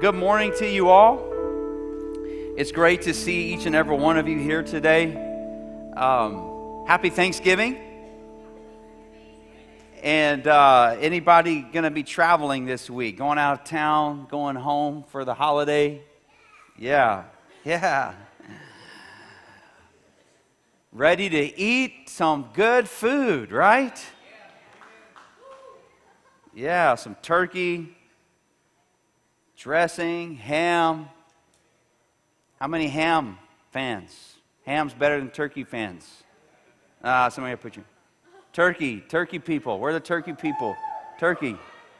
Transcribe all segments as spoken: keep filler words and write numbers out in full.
good morning to you all. It's great to see each and every one of you here today. Um, happy Thanksgiving. And uh, anybody going to be traveling this week? Going out of town, going home for the holiday? Yeah, yeah. Ready to eat some good food, right? Yeah, some turkey, dressing, ham. How many ham fans? Ham's better than turkey fans. Ah, uh, somebody put you. Turkey, turkey people. Where are the turkey people? Turkey.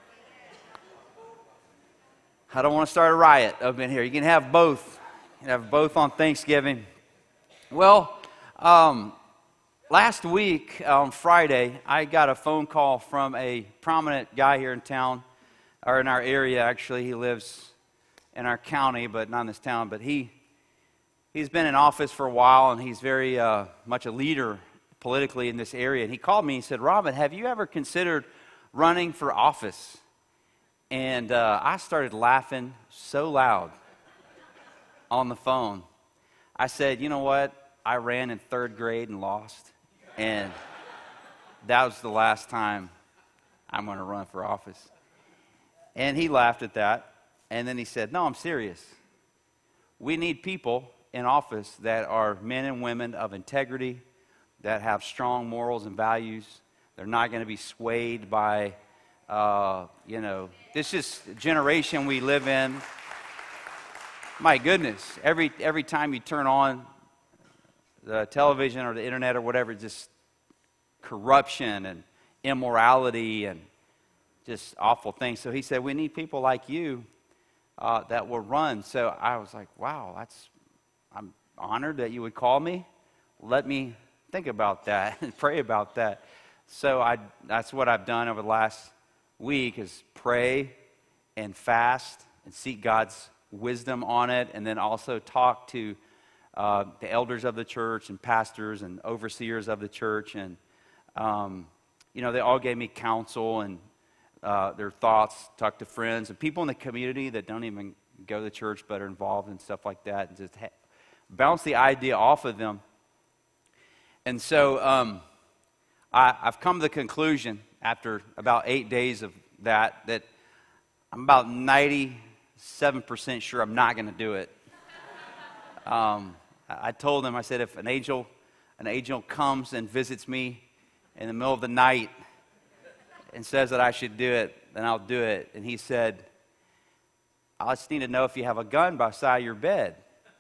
I don't want to start a riot up in here. You can have both. You can have both on Thanksgiving. Well, um, last week on Friday, I got a phone call from a prominent guy here in town, or in our area actually. He lives in our county, but not in this town. But he he's been in office for a while, and he's very uh, much a leader politically in this area. And he called me and said, "Robin, have you ever considered running for office?" And uh, I started laughing so loud on the phone. I said, "You know what? I ran in third grade and lost, and that was the last time I'm going to run for office." And he laughed at that, and then he said, "No, I'm serious. We need people in office that are men and women of integrity, that have strong morals and values. They're not going to be swayed by, uh, you know, this is the generation we live in. My goodness, every every time you turn on the television or the internet or whatever, just corruption and immorality and just awful things." So he said, "We need people like you uh, that will run." So I was like, "Wow, that's I'm honored that you would call me. Let me think about that and pray about that." So I that's what I've done over the last week is pray and fast and seek God's wisdom on it, and then also talk to uh, the elders of the church and pastors and overseers of the church, and um, you know, they all gave me counsel and uh, their thoughts. Talk to friends and people in the community that don't even go to church but are involved in stuff like that, and just ha- bounce the idea off of them. And so um, I, I've come to the conclusion after about eight days of that that I'm about ninety-seven percent sure I'm not going to do it. Um, I told them, I said, if an angel, an angel comes and visits me in the middle of the night and says that I should do it, then I'll do it. And he said, "I just need to know if you have a gun by the side of your bed."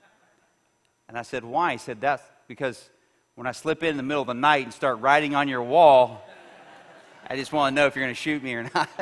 And I said, "Why?" He said, "That's because when I slip in the middle of the night and start writing on your wall, I just want to know if you're going to shoot me or not."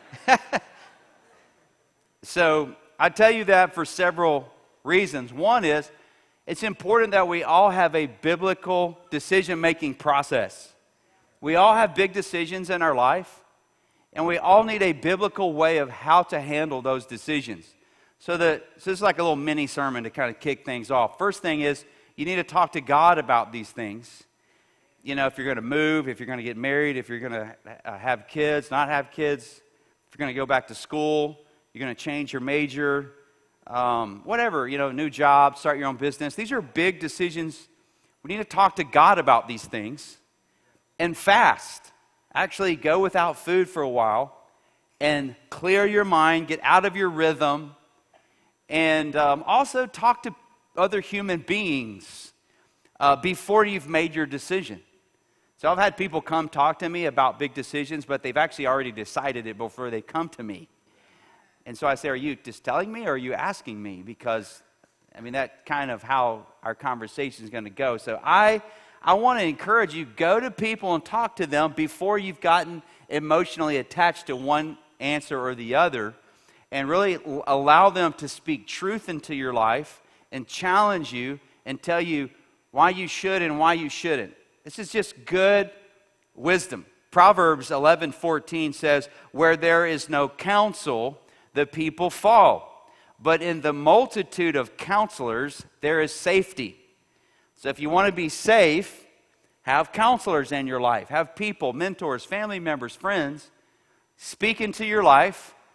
So I tell you that for several reasons. One is, it's important that we all have a biblical decision-making process. We all have big decisions in our life, and we all need a biblical way of how to handle those decisions. So, that, so this is like a little mini sermon to kind of kick things off. First thing is, you need to talk to God about these things. You know, if you're going to move, if you're going to get married, if you're going to have kids, not have kids, if you're going to go back to school, you're going to change your major, um, whatever, you know, new job, start your own business. These are big decisions. We need to talk to God about these things and fast. Actually go without food for a while and clear your mind, get out of your rhythm, and um, also talk to other human beings uh, before you've made your decision. So I've had people come talk to me about big decisions, but they've actually already decided it before they come to me. And so I say, "Are you just telling me or are you asking me?" Because, I mean, that's kind of how our conversation is going to go. So I, I want to encourage you, go to people and talk to them before you've gotten emotionally attached to one answer or the other, and really allow them to speak truth into your life and challenge you and tell you why you should and why you shouldn't. This is just good wisdom. Proverbs eleven fourteen says, "Where there is no counsel, the people fall. But in the multitude of counselors, there is safety." So if you want to be safe, have counselors in your life. Have people, mentors, family members, friends, speak into your life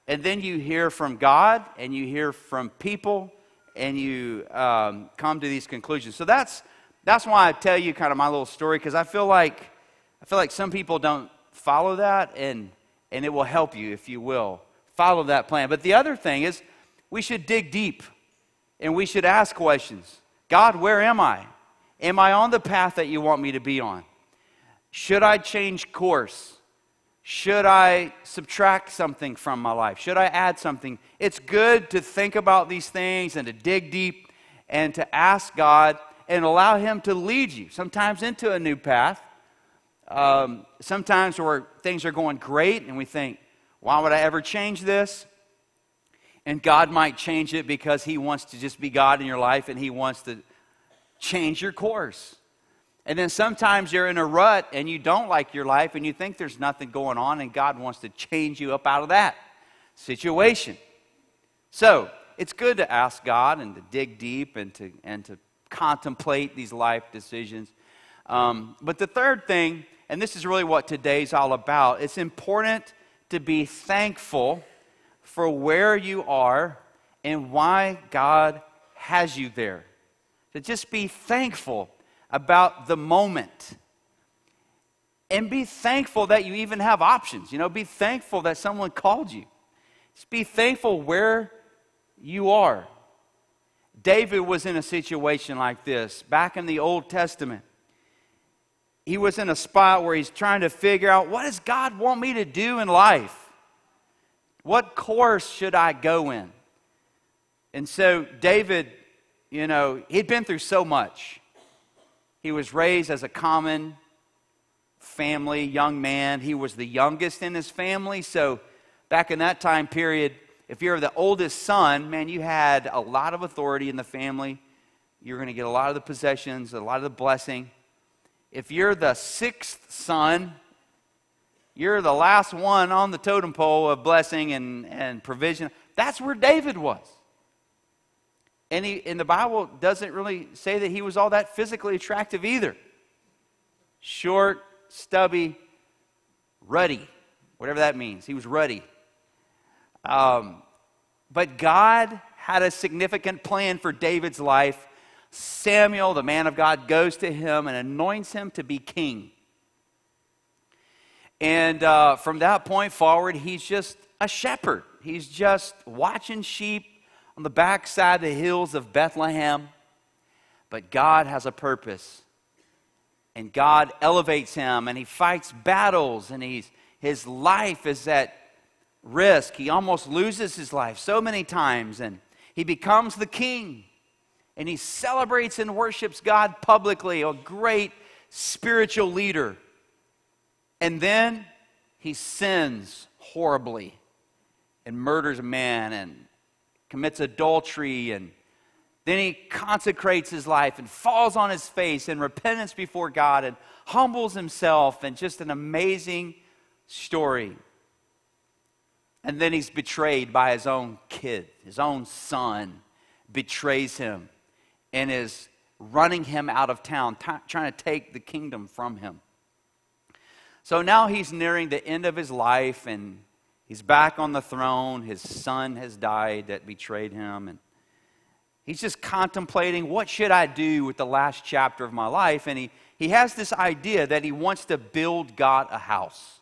and then you hear from God, and you hear from people, and you um, come to these conclusions. So that's that's why I tell you kind of my little story, because I feel like I feel like some people don't follow that, and and it will help you if you will follow that plan. But the other thing is, we should dig deep, and we should ask questions. God, where am I? Am I on the path that you want me to be on? Should I change course? Should I subtract something from my life? Should I add something? It's good to think about these things and to dig deep and to ask God and allow Him to lead you, sometimes into a new path. Um, sometimes where things are going great and we think, why would I ever change this? And God might change it because He wants to just be God in your life, and He wants to change your course. And then sometimes you're in a rut and you don't like your life and you think there's nothing going on, and God wants to change you up out of that situation. So it's good to ask God and to dig deep and to and to contemplate these life decisions. Um, but the third thing, and this is really what today's all about, it's important to be thankful for where you are and why God has you there. To just be thankful about the moment. And be thankful that you even have options. You know, be thankful that someone called you. Just be thankful where you are. David was in a situation like this back in the Old Testament. He was in a spot where he's trying to figure out, what does God want me to do in life? What course should I go in? And so David, you know, he'd been through so much. He was raised as a common family, young man. He was the youngest in his family. So back in that time period, if you're the oldest son, man, you had a lot of authority in the family. You're going to get a lot of the possessions, a lot of the blessing. If you're the sixth son, you're the last one on the totem pole of blessing and, and provision. That's where David was. And, he, and the Bible doesn't really say that he was all that physically attractive either. Short, stubby, ruddy, whatever that means. He was ruddy. Um, but God had a significant plan for David's life. Samuel, the man of God, goes to him and anoints him to be king. And uh, from that point forward, he's just a shepherd. He's just watching sheep on the backside of the hills of Bethlehem. But God has a purpose. And God elevates him, and he fights battles, and he's, his life is at risk. He almost loses his life so many times, and he becomes the king. And he celebrates and worships God publicly, a great spiritual leader. And then he sins horribly and murders a man and commits adultery, and then he consecrates his life and falls on his face in repentance before God and humbles himself, and just an amazing story. And then he's betrayed by his own kid. His own son betrays him and is running him out of town, t- trying to take the kingdom from him. So now he's nearing the end of his life, and he's back on the throne. His son has died that betrayed him, and he's just contemplating, what should I do with the last chapter of my life? And he, he has this idea that he wants to build God a house.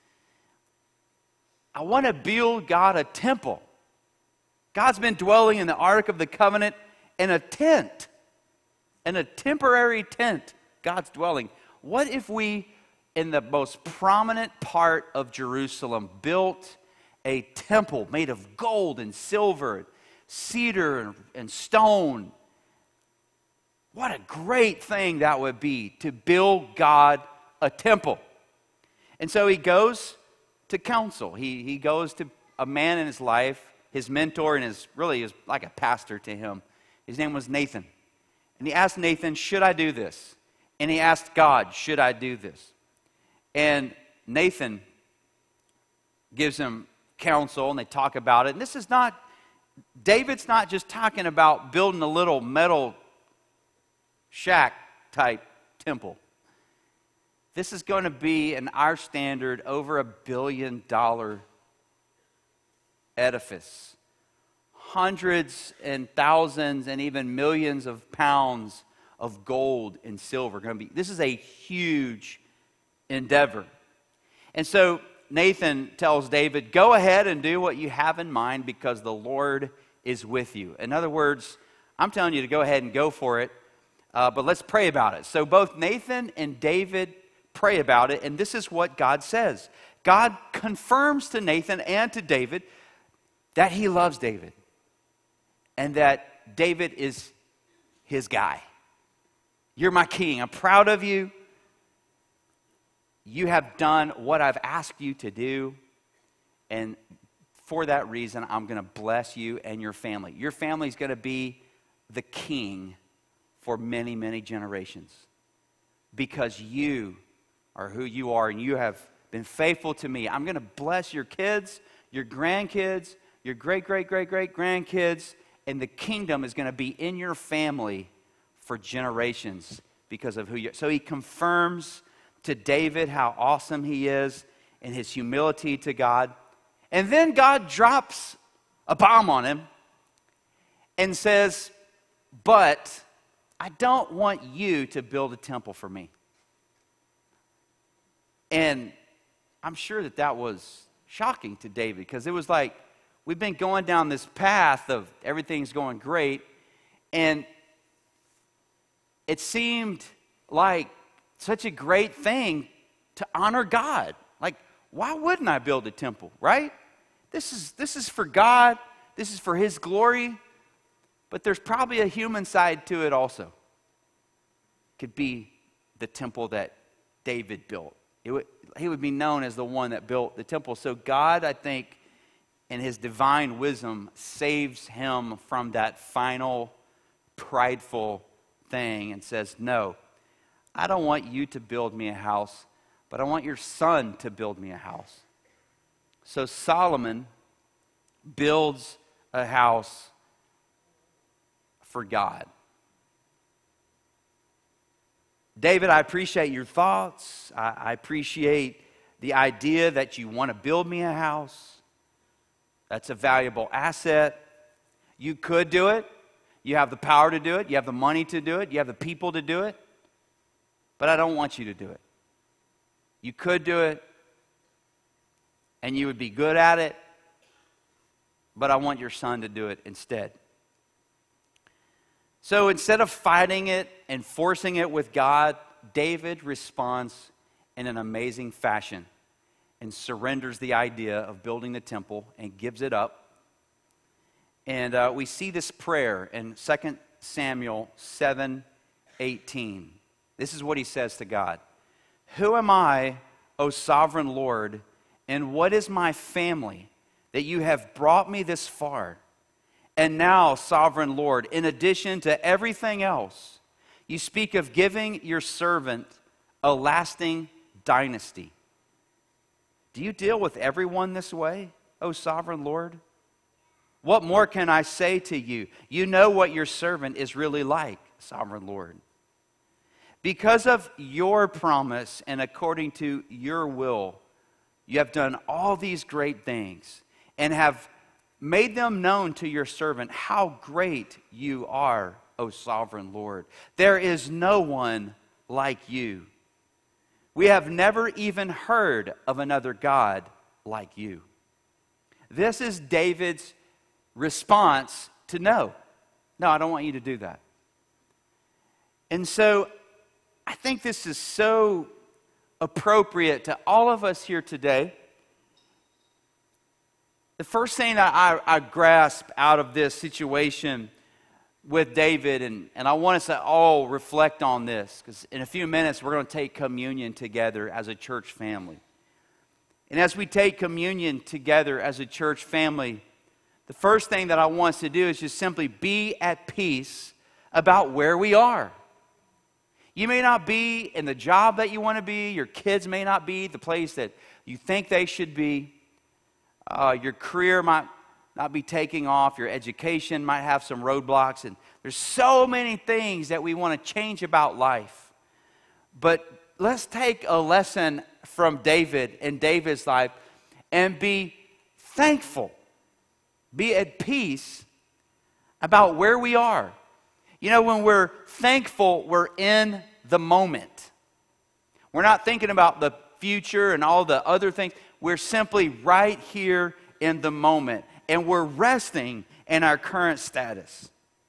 I want to build God a temple. God's been dwelling in the Ark of the Covenant in a tent, in a temporary tent, God's dwelling. What if we, in the most prominent part of Jerusalem, built a temple made of gold and silver, cedar and, and stone? What a great thing that would be, to build God a temple. And so he goes to counsel. He, he goes to a man in his life, his mentor, and his really is like a pastor to him. His name was Nathan. And he asked Nathan, should I do this? And he asked God, should I do this? And Nathan gives him counsel, and they talk about it. And this is not, David's not just talking about building a little metal shack type temple. This is going to be, in our standard, over a billion dollar edifice. Hundreds and thousands and even millions of pounds of gold and silver. Going to be, this is a huge endeavor. And so Nathan tells David, go ahead and do what you have in mind because the Lord is with you. In other words, I'm telling you to go ahead and go for it, uh, but let's pray about it. So both Nathan and David pray about it, and this is what God says. God confirms to Nathan and to David that he loves David and that David is his guy. You're my king. I'm proud of you. You have done what I've asked you to do, and for that reason, I'm going to bless you and your family. Your family is going to be the king for many, many generations because you are who you are and you have been faithful to me. I'm going to bless your kids, your grandkids, your great, great, great, great grandkids, and the kingdom is going to be in your family for generations because of who you are. So he confirms to David how awesome he is and his humility to God. And then God drops a bomb on him and says, but I don't want you to build a temple for me. And I'm sure that that was shocking to David because it was like, we've been going down this path of everything's going great, and it seemed like such a great thing to honor God. Like, why wouldn't I build a temple, right? This is, this is for God. This is for His glory. But there's probably a human side to it also. Could be the temple that David built. It would, he would be known as the one that built the temple. So God, I think, in His divine wisdom, saves him from that final prideful thing and says, no, I don't want you to build me a house, but I want your son to build me a house. So Solomon builds a house for God. David, I appreciate your thoughts. I, I appreciate the idea that you want to build me a house. That's a valuable asset. You could do it. You have the power to do it. You have the money to do it. You have the people to do it. But I don't want you to do it. You could do it, and you would be good at it, but I want your son to do it instead. So instead of fighting it and forcing it with God, David responds in an amazing fashion and surrenders the idea of building the temple and gives it up. And uh, we see this prayer in Second Samuel seven eighteen. This is what he says to God. Who am I, O sovereign Lord, and what is my family that you have brought me this far? And now, sovereign Lord, in addition to everything else, you speak of giving your servant a lasting dynasty. Do you deal with everyone this way, O sovereign Lord? What more can I say to you? You know what your servant is really like, sovereign Lord. Because of your promise and according to your will, you have done all these great things and have made them known to your servant how great you are, O sovereign Lord. There is no one like you. We have never even heard of another God like you. This is David's response to no. No, I don't want you to do that. And so I think this is so appropriate to all of us here today. The first thing that I, I grasp out of this situation with David, and, and I want us to all reflect on this, because in a few minutes we're going to take communion together as a church family. And as we take communion together as a church family, the first thing that I want us to do is just simply be at peace about where we are. You may not be in the job that you want to be. Your kids may not be the place that you think they should be. Uh, your career might not be taking off. Your education might have some roadblocks. And there's so many things that we want to change about life. But let's take a lesson from David and David's life and be thankful be at peace about where we are. You know, when we're thankful, we're in the moment. We're not thinking about the future and all the other things. We're simply right here in the moment. And we're resting in our current status.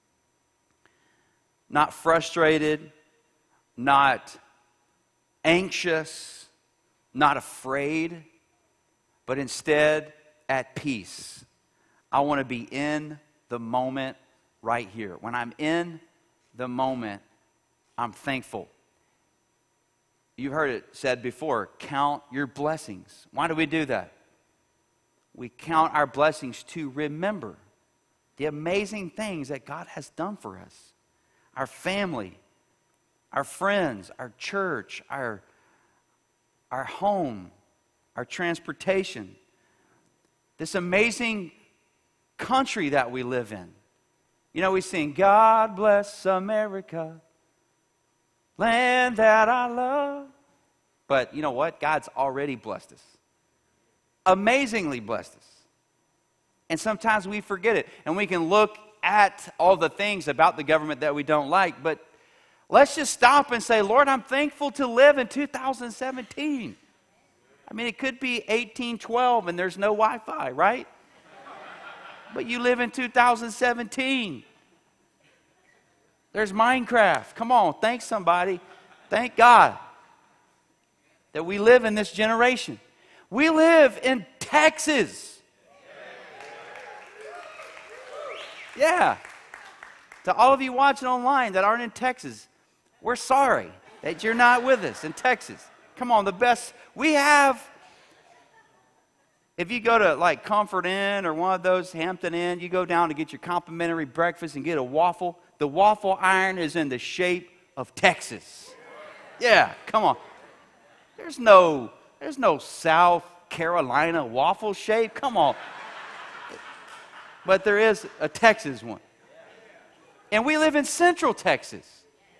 Not frustrated, not anxious, not afraid, but instead at peace. I want to be in the moment right here. When I'm in the moment, I'm thankful. You've heard it said before, count your blessings. Why do we do that? We count our blessings to remember the amazing things that God has done for us. Our family, our friends, our church, our, our home, our transportation. This amazing country that we live in. You know, we sing, God bless America, land that I love. But you know what? God's already blessed us. Amazingly blessed us. And sometimes we forget it. And we can look at all the things about the government that we don't like. But let's just stop and say, Lord, I'm thankful to live in two thousand seventeen. I mean, it could be eighteen twelve and there's no Wi-Fi, right? But you live in two thousand seventeen. There's Minecraft. Come on, thank somebody. Thank God that we live in this generation. We live in Texas. Yeah. To all of you watching online that aren't in Texas, we're sorry that you're not with us in Texas. Come on, the best. We have, if you go to like Comfort Inn or one of those, Hampton Inn, you go down to get your complimentary breakfast and get a waffle. The waffle iron is in the shape of Texas. Yeah, come on. There's no, there's no South Carolina waffle shape. Come on. But there is a Texas one. And we live in Central Texas.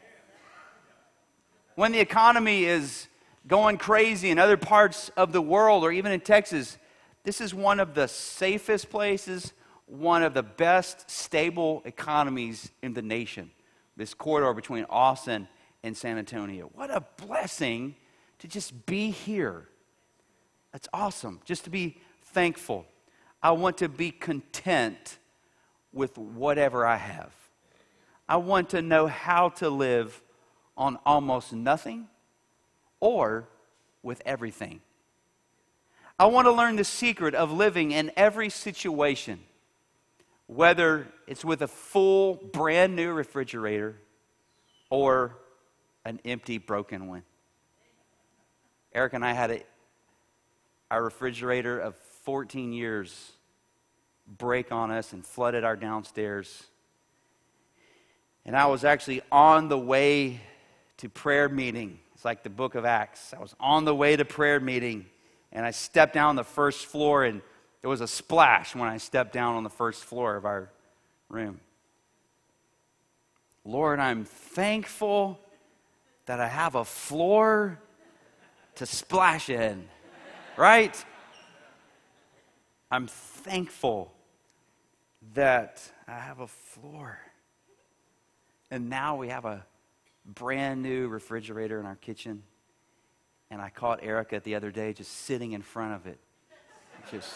When the economy is going crazy in other parts of the world or even in Texas, this is one of the safest places, one of the best stable economies in the nation. This corridor between Austin and San Antonio. What a blessing to just be here. That's awesome. Just to be thankful. I want to be content with whatever I have. I want to know how to live on almost nothing or with everything. I want to learn the secret of living in every situation, whether it's with a full, brand new refrigerator or an empty, broken one. Eric and I had a, our refrigerator of fourteen years break on us and flooded our downstairs. And I was actually on the way to prayer meeting. It's like the book of Acts. I was on the way to prayer meeting, and I stepped down on the first floor, and there was a splash when I stepped down on the first floor of our room. Lord, I'm thankful that I have a floor to splash in, right? I'm thankful that I have a floor. And now we have a brand new refrigerator in our kitchen. And I caught Erica the other day just sitting in front of it. Just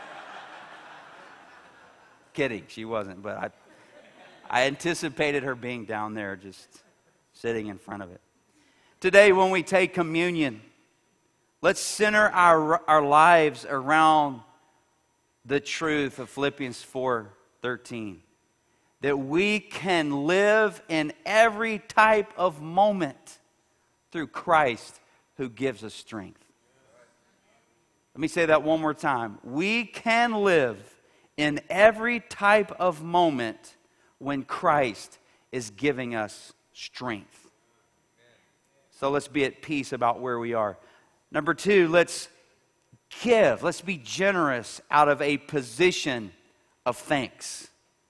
kidding, she wasn't, but I I anticipated her being down there just sitting in front of it. Today when we take communion, let's center our our lives around the truth of Philippians four thirteen, that we can live in every type of moment through Christ who gives us strength. Let me say that one more time. We can live in every type of moment when Christ is giving us strength. So let's be at peace about where we are. Number two, let's give. Let's be generous out of a position of thanks.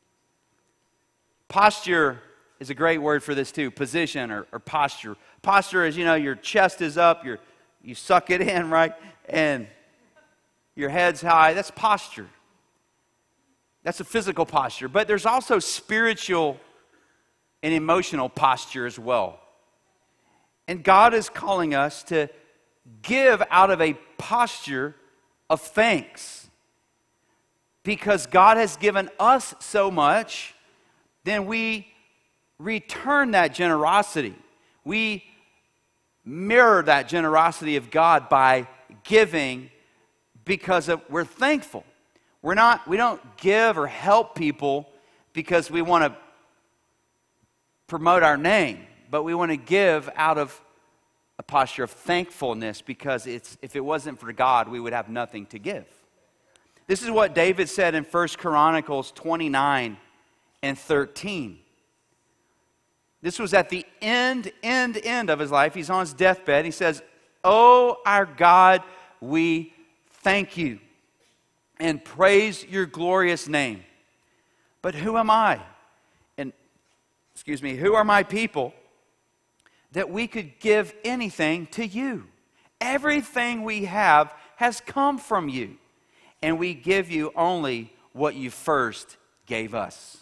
Posture is a great word for this too. Position or, or posture. Posture is, you know, your chest is up, you're, you suck it in, right? And your head's high. That's posture. That's a physical posture. But there's also spiritual and emotional posture as well. And God is calling us to give out of a posture of thanks. Because God has given us so much, then we return that generosity. We mirror that generosity of God by giving because of, we're thankful. We're not, we don't give or help people because we want to promote our name, but we want to give out of a posture of thankfulness because it's, if it wasn't for God, we would have nothing to give. This is what David said in First Chronicles twenty-nine and thirteen. This was at the end, end, end of his life. He's on his deathbed. He says, "Oh, our God, we thank you and praise your glorious name. But who am I? And, excuse me, who are my people that we could give anything to you? Everything we have has come from you, and we give you only what you first gave us."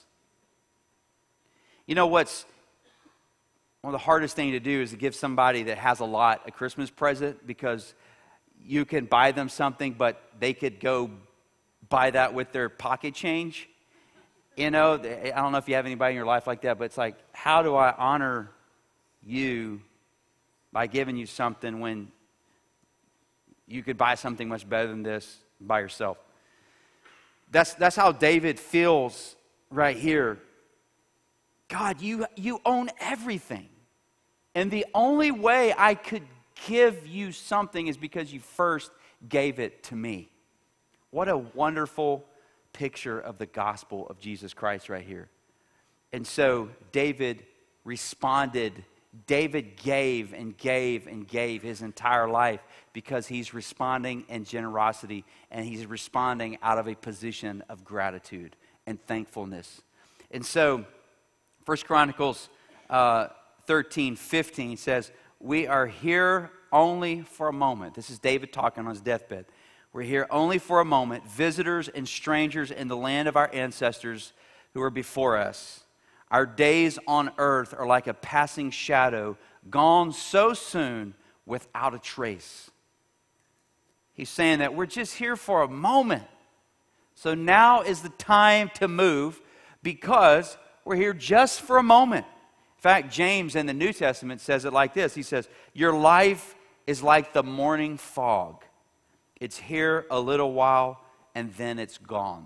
You know what's one of the hardest things to do is to give somebody that has a lot a Christmas present, because you can buy them something, but they could go buy that with their pocket change. You know, I don't know if you have anybody in your life like that, but it's like, how do I honor you by giving you something when you could buy something much better than this by yourself? That's, that's how David feels right here. God, you, you own everything. And the only way I could give you something is because you first gave it to me. What a wonderful picture of the gospel of Jesus Christ right here. And so David responded. David gave and gave and gave his entire life because he's responding in generosity, and he's responding out of a position of gratitude and thankfulness. And so First Chronicles uh, thirteen fifteen says, "We are here only for a moment." This is David talking on his deathbed. "We're here only for a moment, visitors and strangers in the land of our ancestors who are before us. Our days on earth are like a passing shadow, gone so soon without a trace." He's saying that we're just here for a moment. So now is the time to move, because we're here just for a moment. In fact, James in the New Testament says it like this. He says, "Your life is like the morning fog. It's here a little while and then it's gone."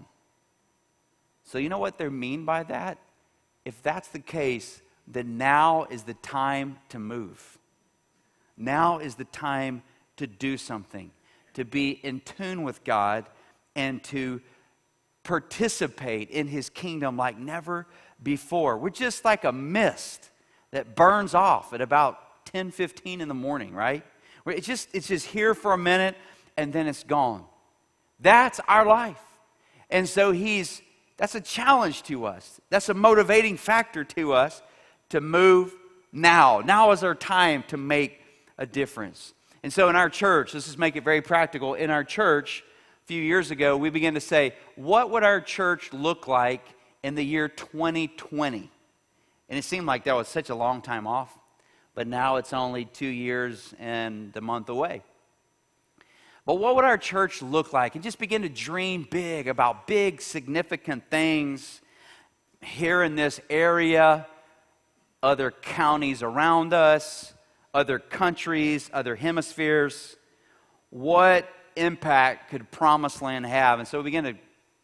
So you know what they mean by that? If that's the case, then now is the time to move. Now is the time to do something, to be in tune with God and to participate in His kingdom like never before. We're just like a mist that burns off at about ten fifteen in the morning, right? It's just, it's just here for a minute and then it's gone. That's our life. And so he's, that's a challenge to us. That's a motivating factor to us to move now. Now is our time to make a difference. And so in our church, let's just make it very practical. In our church, a few years ago, we began to say, what would our church look like in the year twenty twenty? And it seemed like that was such a long time off, but now it's only two years and a month away. But what would our church look like? And just begin to dream big about big, significant things here in this area, other counties around us, other countries, other hemispheres. What impact could Promised Land have? And so we began to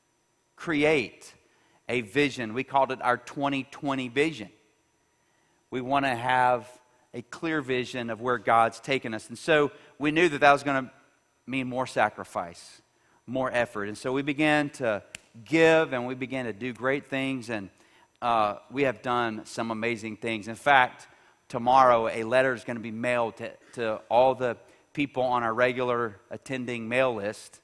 create a vision. We called it our twenty twenty vision. We want to have a clear vision of where God's taken us. And so we knew that that was going to mean more sacrifice, more effort. And so we began to give and we began to do great things. And uh, we have done some amazing things. In fact, tomorrow a letter is going to be mailed to, to all the people on our regular attending mail list.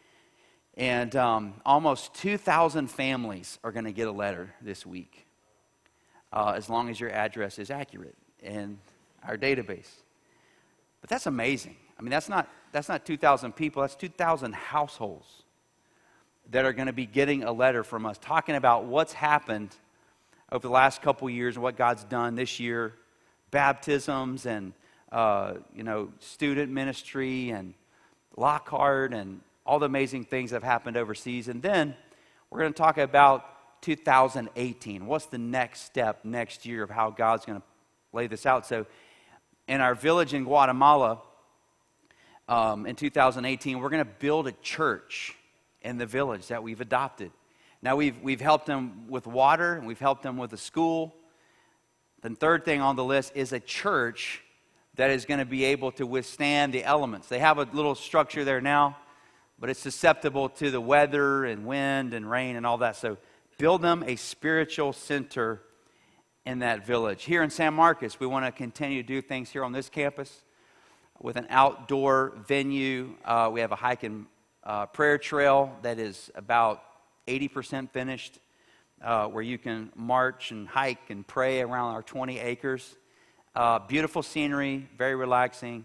And um, almost two thousand families are going to get a letter this week, uh, as long as your address is accurate in our database. But that's amazing. I mean, that's not that's not two thousand people. That's two thousand households. that are going to be getting a letter from us talking about what's happened over the last couple years and what God's done this year, baptisms and, uh, you know, student ministry and Lockhart and all the amazing things that have happened overseas. And then we're going to talk about two thousand eighteen. What's the next step next year of how God's going to lay this out? So in our village in Guatemala, um, in two thousand eighteen, we're going to build a church in the village that we've adopted. Now, we've, we've helped them with water, and we've helped them with a school. The third thing on the list is a church that is going to be able to withstand the elements. They have a little structure there now, but it's susceptible to the weather and wind and rain and all that. So build them a spiritual center in that village. Here in San Marcos, we want to continue to do things here on this campus with an outdoor venue. Uh, we have a hike and uh, prayer trail that is about eighty percent finished, uh, where you can march and hike and pray around our twenty acres. Uh, beautiful scenery, very relaxing.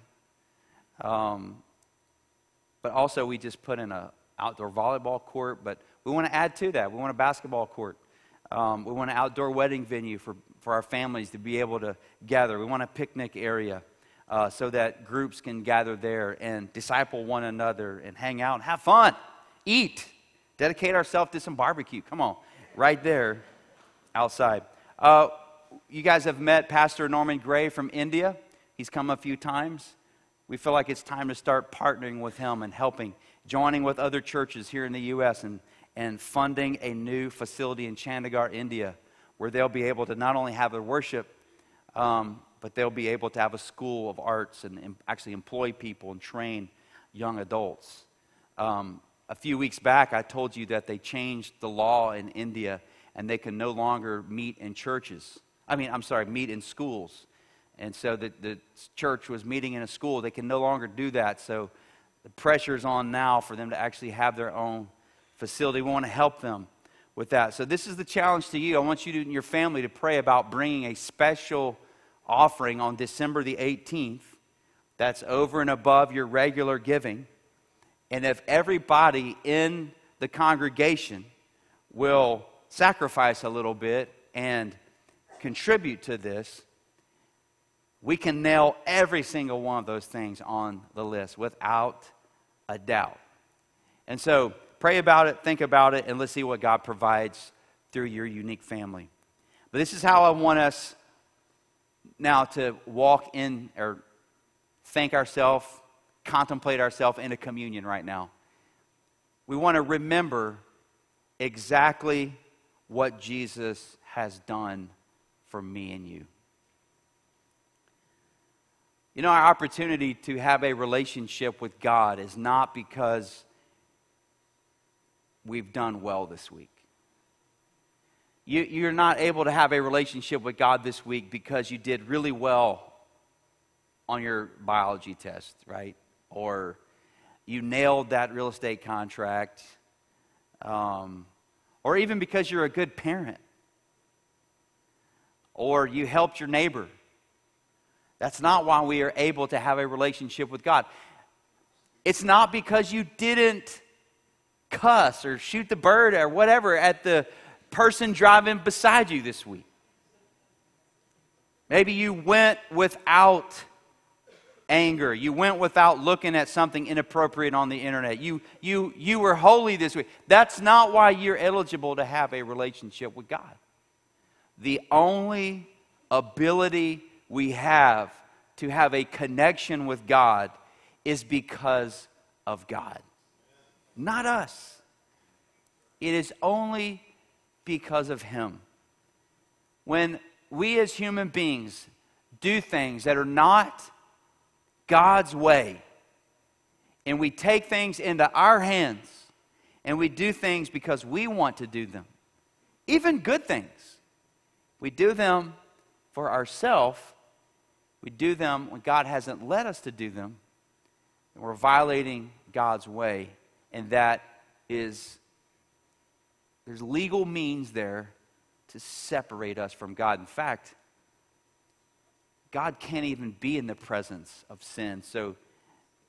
Um, but also we just put in an outdoor volleyball court, but we want to add to that. We want a basketball court. Um, we want an outdoor wedding venue for, for our families to be able to gather. We want a picnic area uh, so that groups can gather there and disciple one another and hang out and have fun, eat, dedicate ourselves to some barbecue. Come on, right there outside. Uh, you guys have met Pastor Norman Gray from India. He's come a few times. We feel like it's time to start partnering with him and helping, joining with other churches here in the U S and, and funding a new facility in Chandigarh, India, where they'll be able to not only have their worship, um, but they'll be able to have a school of arts and, and actually employ people and train young adults. Um, a few weeks back, I told you that they changed the law in India and they can no longer meet in churches. I mean, I'm sorry, meet in schools. And so the, the church was meeting in a school. They can no longer do that. So the pressure's on now for them to actually have their own facility. We want to help them with that. So this is the challenge to you. I want you to, and your family to pray about bringing a special offering on December the eighteenth that's over and above your regular giving. And if everybody in the congregation will sacrifice a little bit and contribute to this, we can nail every single one of those things on the list without a doubt. And so pray about it, think about it, and let's see what God provides through your unique family. But this is how I want us now to walk in or think ourselves, contemplate ourselves into communion right now. We want to remember exactly what Jesus has done for me and you. You know, our opportunity to have a relationship with God is not because we've done well this week. You, you're not able to have a relationship with God this week because you did really well on your biology test, right? Or you nailed that real estate contract, um, or even because you're a good parent, or you helped your neighbor. That's not why we are able to have a relationship with God. It's not because you didn't cuss or shoot the bird or whatever at the person driving beside you this week. Maybe you went without anger. You went without looking at something inappropriate on the internet. You, you, you were holy this week. That's not why you're eligible to have a relationship with God. The only ability we have to have a connection with God is because of God, not us. It is only because of Him. When we as human beings do things that are not God's way, and we take things into our hands, and we do things because we want to do them, even good things, we do them for ourselves. We do them when God hasn't led us to do them, and we're violating God's way, and that is, there's legal means there to separate us from God. In fact, God can't even be in the presence of sin. So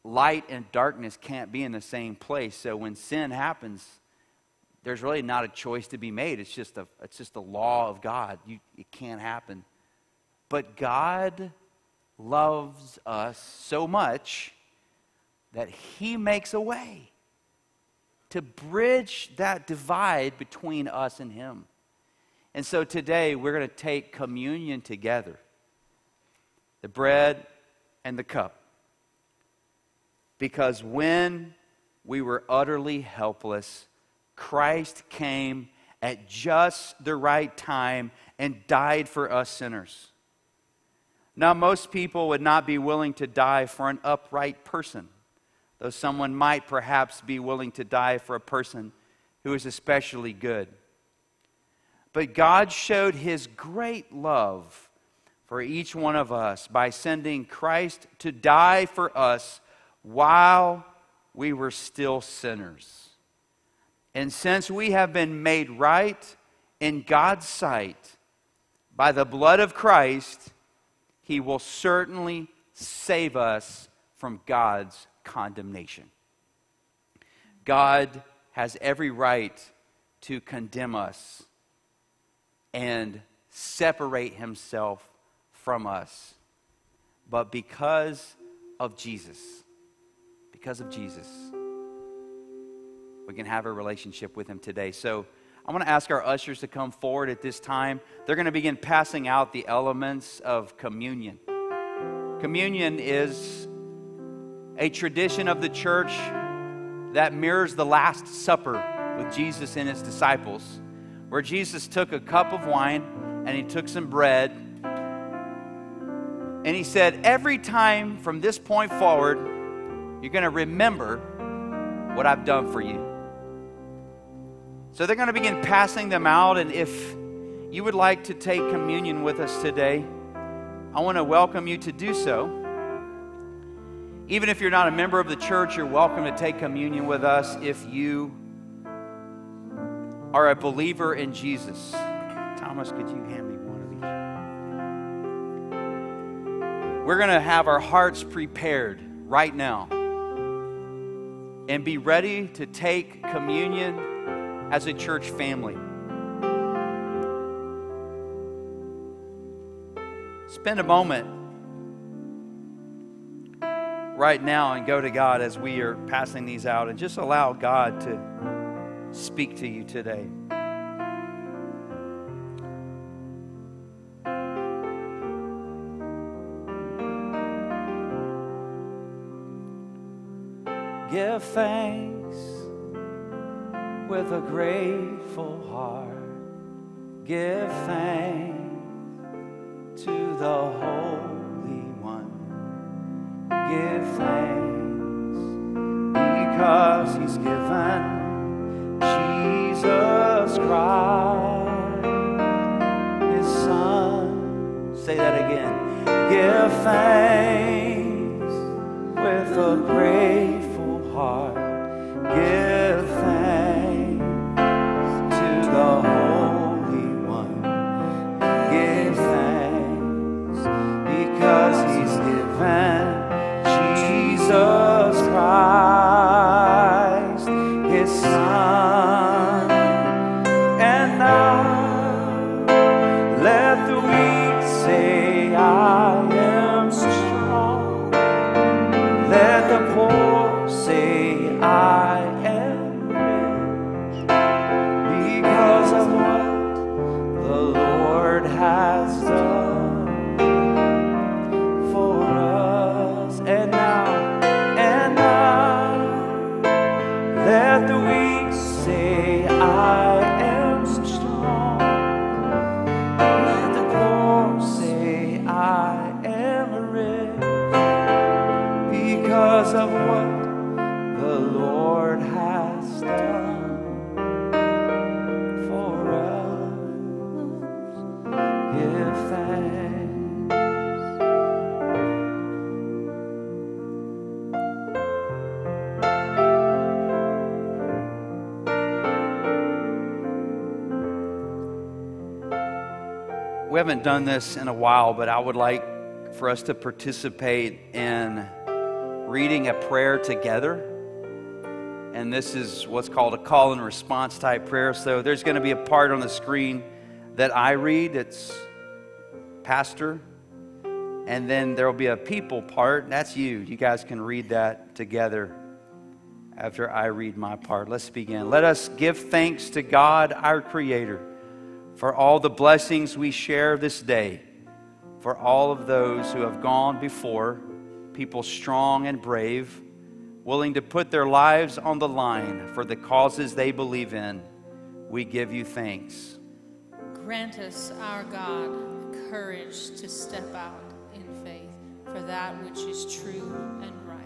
light and darkness can't be in the same place. So when sin happens, there's really not a choice to be made. It's just a, it's just a law of God. You, it can't happen. But God loves us so much that he makes a way to bridge that divide between us and him. And so today we're going to take communion together, the bread and the cup. Because when we were utterly helpless, Christ came at just the right time and died for us sinners. Now, most people would not be willing to die for an upright person, though someone might perhaps be willing to die for a person who is especially good. But God showed his great love for each one of us by sending Christ to die for us while we were still sinners. And since we have been made right in God's sight by the blood of Christ, he will certainly save us from God's condemnation. God has every right to condemn us and separate himself from us. But because of Jesus, because of Jesus, we can have a relationship with him today. So I want to ask our ushers to come forward at this time. They're going to begin passing out the elements of communion. Communion is a tradition of the church that mirrors the Last Supper with Jesus and his disciples, where Jesus took a cup of wine and he took some bread, and he said, every time from this point forward, you're going to remember what I've done for you. So they're going to begin passing them out, and if you would like to take communion with us today, I want to welcome you to do so. Even if you're not a member of the church, you're welcome to take communion with us if you are a believer in Jesus. Thomas, could you hand me one of these? We're going to have our hearts prepared right now and be ready to take communion as a church family. Spend a moment right now and go to God as we are passing these out, and just allow God to speak to you today. Give thanks with a grateful heart. Give thanks to the Holy One. Give thanks because he's given Jesus Christ, his Son. Say that again. Give thanks with a grateful heart. Give thanks to the Holy One. Give thanks because he's given Jesus Christ, his Son. And now let the weak say, I am strong. Let the poor say, I am rich, because of what the Lord has done for us. And now, and now, let the weak say, I am strong. Let the poor say, I am rich, because of what the Lord has done for us. Give thanks. We haven't done this in a while, but I would like for us to participate in reading a prayer together. And this is what's called a call and response type prayer. So there's going to be a part on the screen that I read. It's pastor. And then there will be a people part. That's you. You guys can read that together after I read my part. Let's begin. Let us give thanks to God, our Creator, for all the blessings we share this day, for all of those who have gone before, people strong and brave, willing to put their lives on the line for the causes they believe in. We give you thanks. Grant us, our God, the courage to step out in faith for that which is true and right.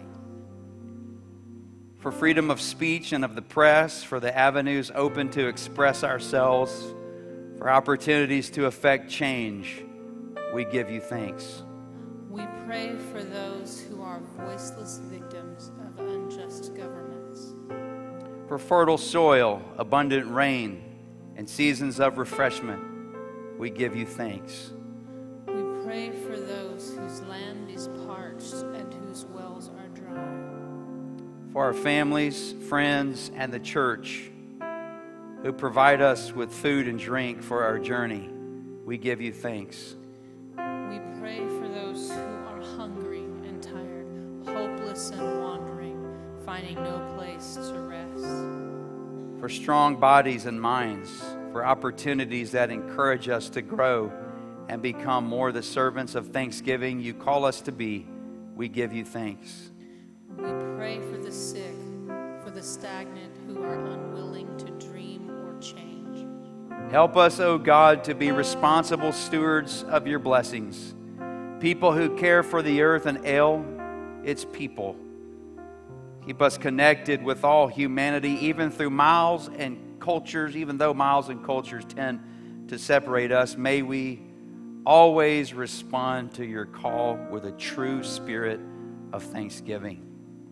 For freedom of speech and of the press, for the avenues open to express ourselves, for opportunities to affect change, we give you thanks. We pray for those who are voiceless victims of unjust governments. For fertile soil, abundant rain, and seasons of refreshment, we give you thanks. We pray for those whose land is parched and whose wells are dry. For our families, friends, and the church who provide us with food and drink for our journey, we give you thanks. We pray for those who are hungry and tired, hopeless and wandering, finding no place to rest. For strong bodies and minds, for opportunities that encourage us to grow and become more the servants of thanksgiving you call us to be, we give you thanks. We pray for the sick, for the stagnant who are unwilling to dream or change. Help us, O God, to be responsible stewards of your blessings, people who care for the earth and ale its people. Keep us connected with all humanity, even through miles and cultures, even though miles and cultures tend to separate us. May we always respond to your call with a true spirit of thanksgiving.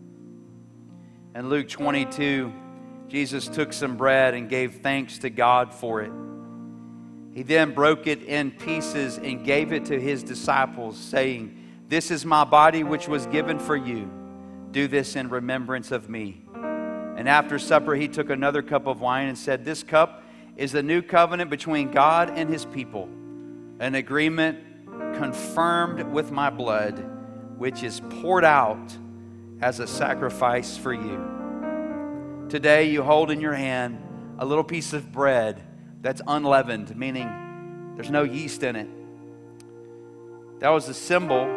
In Luke twenty-two, Jesus took some bread and gave thanks to God for it. He then broke it in pieces and gave it to his disciples, saying, "This is my body which was given for you. Do this in remembrance of me." And after supper, he took another cup of wine and said, "This cup is the new covenant between God and his people, an agreement confirmed with my blood, which is poured out as a sacrifice for you." Today, you hold in your hand a little piece of bread that's unleavened, meaning there's no yeast in it. That was a symbol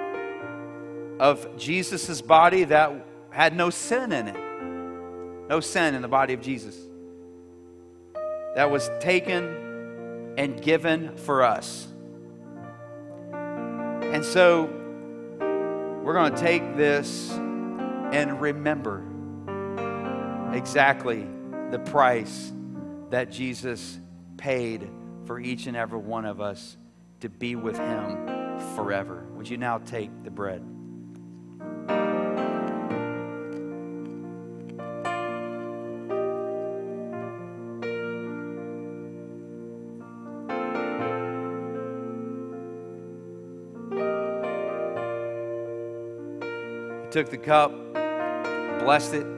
of Jesus' body that had no sin in it. No sin in the body of Jesus. That was taken and given for us. And so, we're going to take this and remember exactly the price that Jesus paid for each and every one of us to be with him forever. Would you now take the bread? He took the cup, blessed it.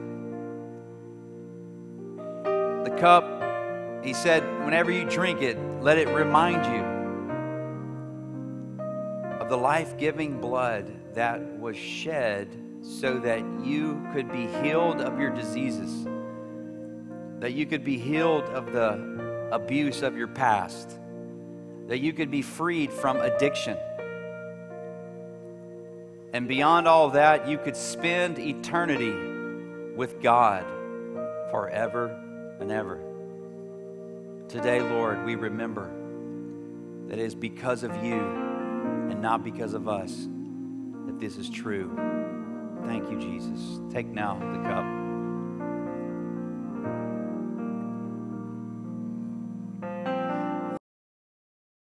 The cup, he said, whenever you drink it, let it remind you of the life-giving blood that was shed so that you could be healed of your diseases, that you could be healed of the abuse of your past, that you could be freed from addiction. And beyond all that, you could spend eternity with God forever and ever. Today, Lord, we remember that it is because of you and not because of us that this is true. Thank you, Jesus. Take now the cup.